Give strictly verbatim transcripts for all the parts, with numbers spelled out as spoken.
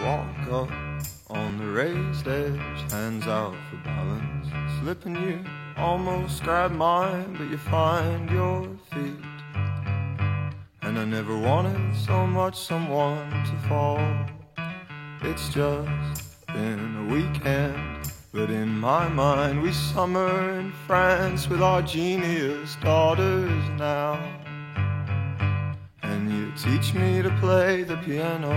walk up on the raised edge, hands out for balance, slipping you almost grab mine, but you find your feet. And I never wanted so much someone to fall. It's just been a weekend, but in my mind we summer in France with our genius daughters now. And you teach me to play the piano.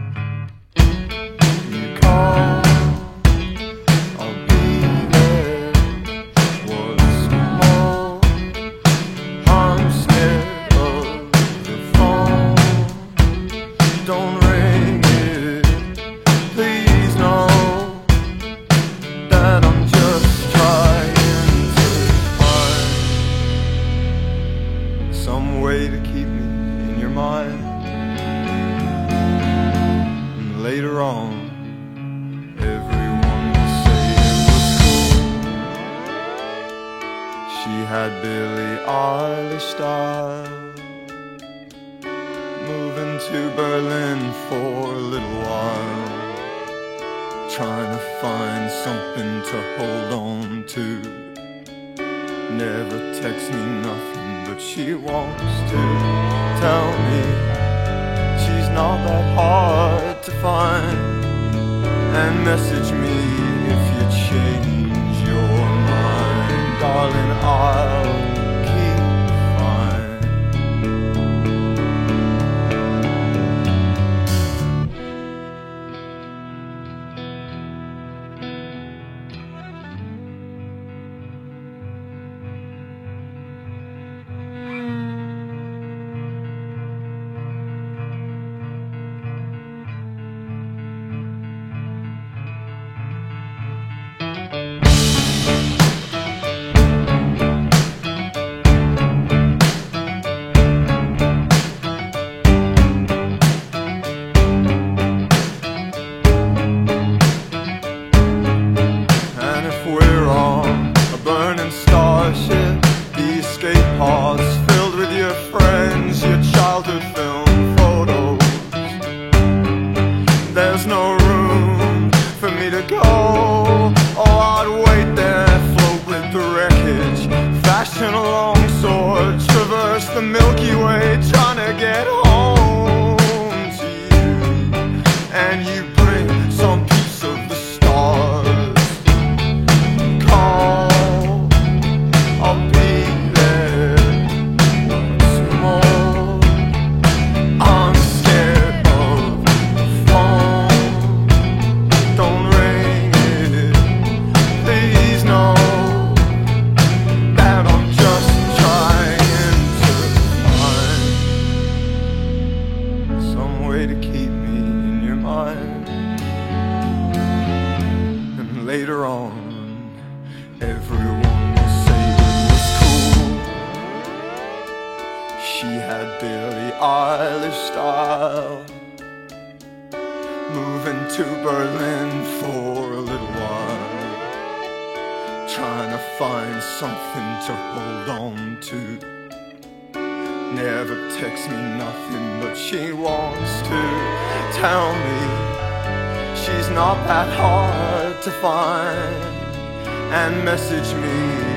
You call, I'll be there. What's more, I'm scared of the phone. Don't ring it, please know that I'm just trying to find some way to keep me in your mind. And later on, everyone will say it was cool. She had Billie Eilish style, moving to Berlin for a little while, trying to find something to hold on to. Never texts me nothing, but she wants to tell me she's not that hard to find, and message me if you change your mind. Darling, I'll keep fine. We're on a burning starship, the escape pods filled with your friends, your childhood film photos. There's no room for me to go. Oh, I'd wait there, float with the wreckage, fashion a long sword, traverse the Milky Way, trying to get home to you. And you bring some piece of the stars. To keep me in your mind. And later on, everyone will say it was cool. She had Billie Eilish style, moving to Berlin for a little while, trying to find something to hold on to. Never texts me nothing, but she wants to tell me she's not that hard to find, and message me